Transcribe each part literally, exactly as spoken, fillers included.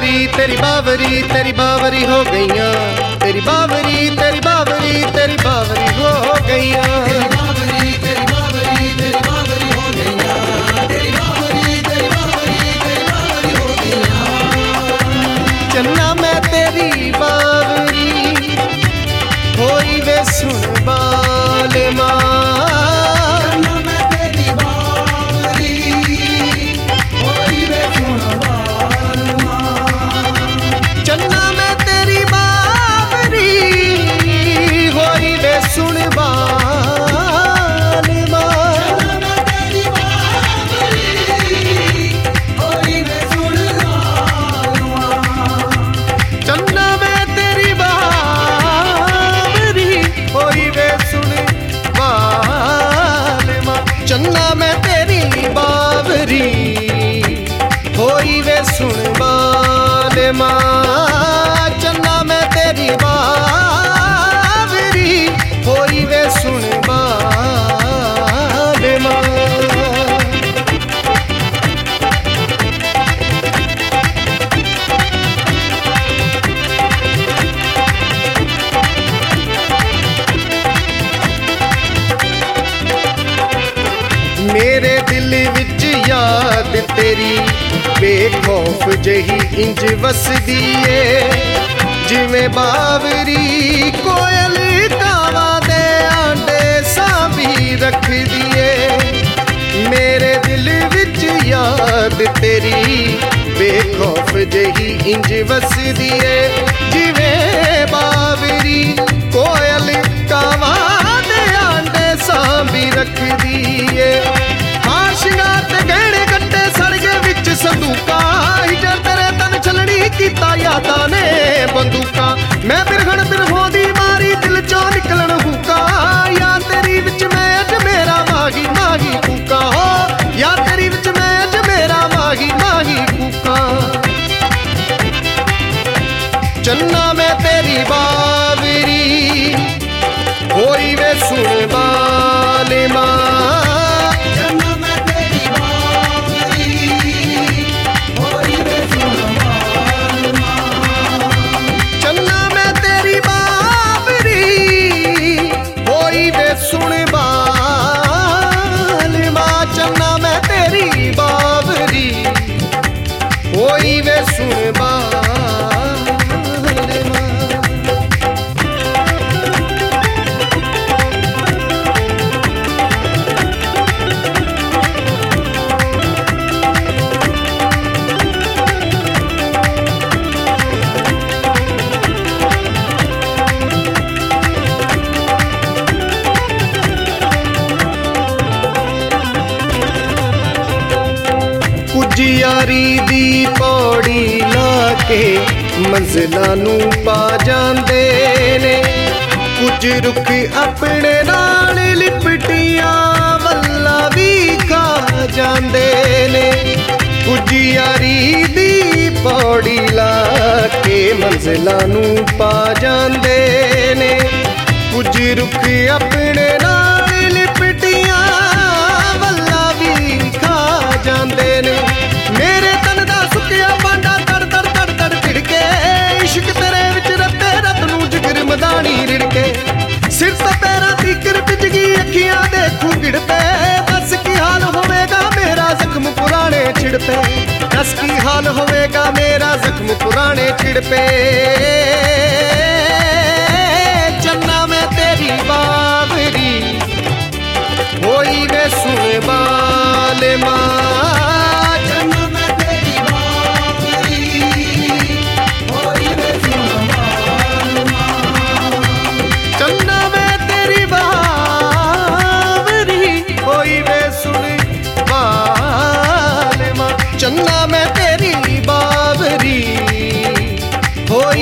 बावरी तेरी बावरी तेरी बावरी हो गईयां, तेरी बावरी तेरी बावरी तेरी बावरी हो गईयां, तेरी बावरी तेरी बावरी तेरी बावरी हो गईयां, तेरी बावरी तेरी बावरी तेरी बावरी हो गईयां। चन्ना मैं तेरी बावरी होई वे सुन बाले मां, चन्ना मैं तेरी बावरी होई वे सुन बाले मां, चन्ना मैं तेरी बावरी होई वे सुन बाले मां। मेरे दिल विच याद तेरी बेखौफ जही इंज वसदी है, जिवें बावरी कोयल कावां दे आंडे सांभी रखदी है। मेरे दिल विच याद तेरी बेखौफ जही इंज वसदी है, जिवें बावरी कोयल कावां दे आंडे सांभी रखदी है। गहने गट्टे सड़गे विच संदूका, हिजर तेरे तन छलनी कीता यादां ने बंदूका। मैं बिरहण बिरहों दी मारी दिल चों निकलन हुक्का, या तेरी विच मैं अज मेरा माही माही कूका हो, या तेरी विच मैं अज मेरा माही माही कूका। चन्ना मैं तेरी बावरी होई वे सुन बाले मां, सुन बाले मां, चन्ना मैं तेरी बावरी होई वे सुन बाले मां। कुछ यारी दी पौड़ी ला के मंजिलां नूं पा जांदे ने, कुछ रुख अपने नाल लिपटियां वल्ला भी खा जांदे ने। कुछ यारी दी पौड़ी ला के मंजिलां नूं पा जांदे ने, कुछ रुख अपने नाल लिपटियां वल्ला भी खा जांदे ने। मेरे तन दा सुकिया पांडा तड़ तड़ तड़ तड़ भिड़के, इश्क तेरे विच रत्ते रत नूं जिगर मदानी रिड़के। सिर तो पैरां तीकर भिजगी अखियां देखूं गिड़ते, दस की हाल होवेगा मेरा जख्म पुराने छिड़ पे, दस की हाल होवेगा मेरा जख्म पुराने छिड़ पे। चन्ना मैं तेरी बावरी होई वे सुन बाले मां, चन्ना मैं तेरी बावरी होई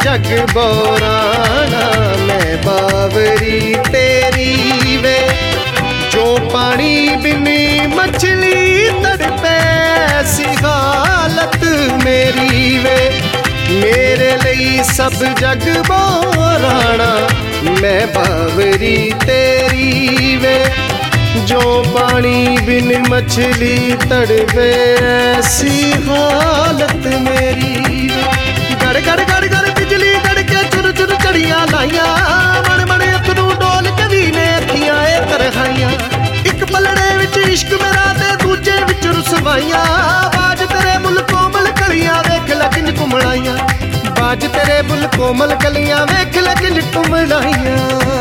जग बोराना मैं बावरी तेरी वे। जो पानी बिन मछली तड़पे सी हालत मेरी वे। मेरे लिए सब जग बोराना मैं बावरी तेरी वे। जो पानी बिन मछली तड़पे ऐसी हालत मेरी। गड़ गड़ गड़ गड़ बिजली गड़ के चुर चुर चढ़िया लाइया। मड़ मड़ अखनू डोल के भी ने अखियां ए तरहाइया। एक पलड़े विच इश्क मेरा ते दूजे विच रुसवाइया। बाज तेरे बुल कोमल कलियां वेख लै किंज घुमड़ाइया। बाज तेरे बुल कोमल कलियां वेख लै किंज घुमड़ाइया।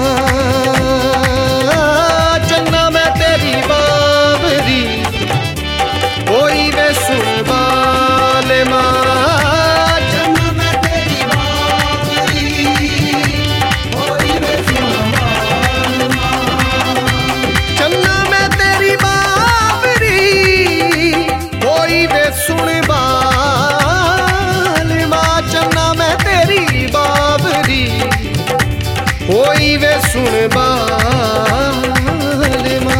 चन्ना मैं तेरी बावरी होई वे सुन बाले मां। चन्ना मैं तेरी बावरी होई वे सुन बाले मां। चन्ना मैं तेरी बावरी होई वे सुन बाले मां। चन्ना मैं तेरी बावरी होई वे सुन बाले मां।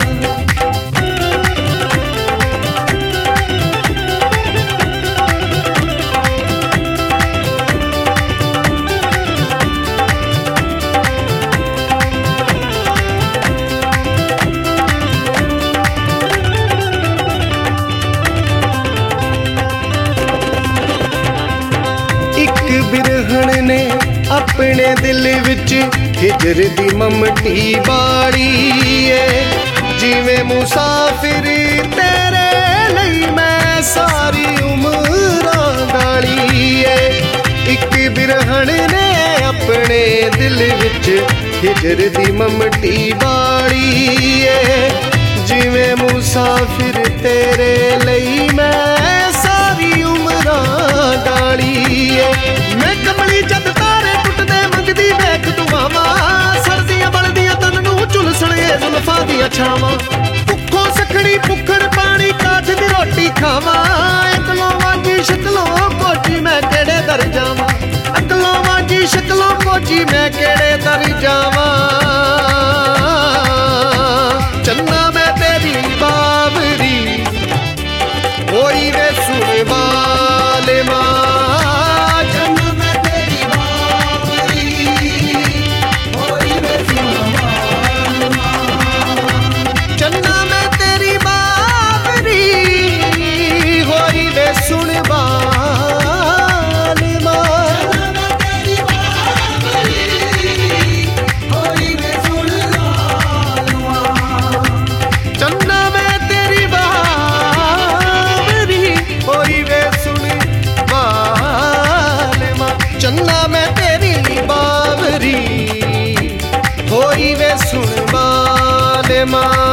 एक बिरहण ने अपने दिल विच हिजर दी ममटी बाड़ी है। जिवें मुसाफिर तेरे लई मैं सारी उम्र गाली है। एक बिरहण ने अपने दिल विच हिजर दी ममटी बाड़ी है। जिवें मुसाफिर तेरे लई मैं सारी उम्र गाली है। मैं कमली जद तारे टुटदे मंगदी वेख दुआवां। सर्दियां बलदियां तन नूं झुलसण ए जुल्फां दियां छावां। भुक्खों सखड़ी भुक्खड़ पानी काठ दी रोटी खावां। अकलों वांगी शकलों कोची मैं केड़े दर जावां। अकलों वांगी शकलों कोची मैं केड़े दर जावां। चन्ना मैं तेरी बावरी होई वे सुन बाले मां। चन्ना मैं तेरी बावरी होई वे सुन बाले मां। चन्ना मैं तेरी बावरी होई वे सुन बाले मां। चन्ना मैं तेरी बावरी होई वे सुन बाले मां। चन्ना मैं तेरी बावरी होई वे सुन बाले मां।